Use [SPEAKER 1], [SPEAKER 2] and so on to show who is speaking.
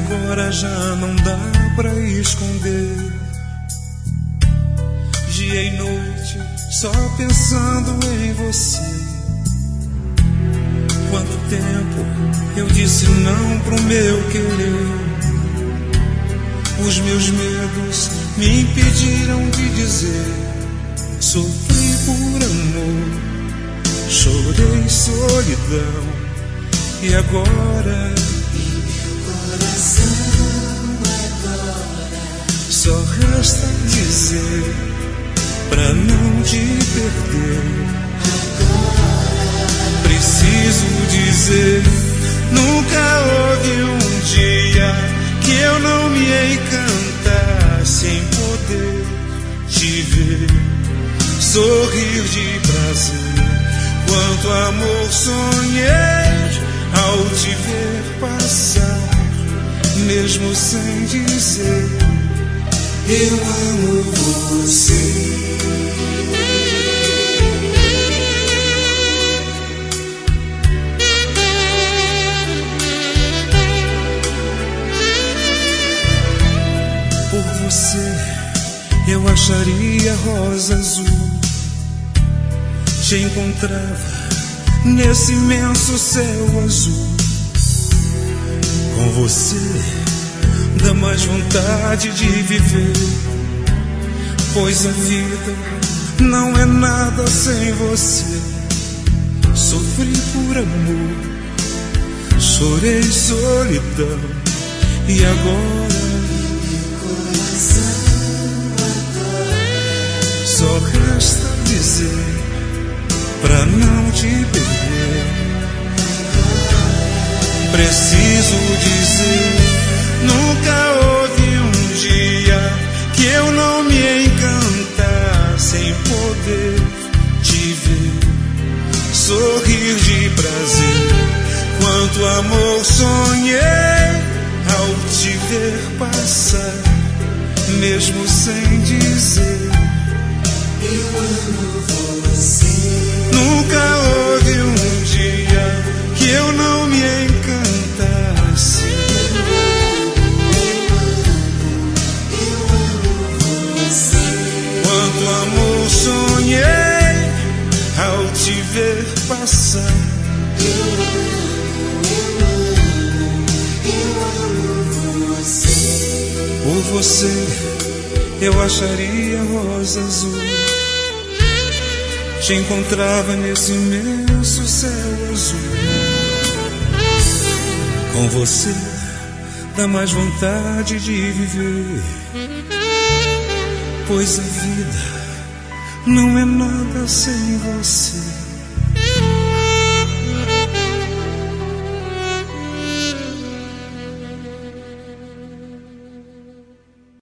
[SPEAKER 1] agora já não dá pra esconder. Dia e noite só pensando em você. Quanto tempo eu disse não pro meu querer. Os meus medos me impediram de dizer. Sofri por amor, chorei solidão. E agora,
[SPEAKER 2] e meu coração agora
[SPEAKER 1] só resta dizer pra não te perder.
[SPEAKER 2] Agora
[SPEAKER 1] preciso dizer, nunca houve um dia que eu não me encantasse em poder te ver, sorrir de prazer. Quanto amor sonhei ao te ver passar, mesmo sem dizer, eu amo você. Por você eu acharia rosa azul. Te encontrava nesse imenso céu azul. Com você dá mais vontade de viver, pois a vida não é nada sem você. Sofri por amor, chorei solidão. E agora, só resta dizer pra não te perder. Preciso dizer, nunca houve um dia que eu não me encantasse em poder te ver, sorrir de prazer. Quanto amor sonhei ao te ver passar, mesmo sem dizer,
[SPEAKER 2] eu amo você.
[SPEAKER 1] nunca houve um dia que eu não me encantasse.
[SPEAKER 2] Eu amo você.
[SPEAKER 1] Quanto amor sonhei ao te ver passar.
[SPEAKER 2] Eu amo você.
[SPEAKER 1] Por você eu acharia rosa azul. Te encontrava nesse imenso céu azul. Com você dá mais vontade de viver, pois a vida não é nada sem você.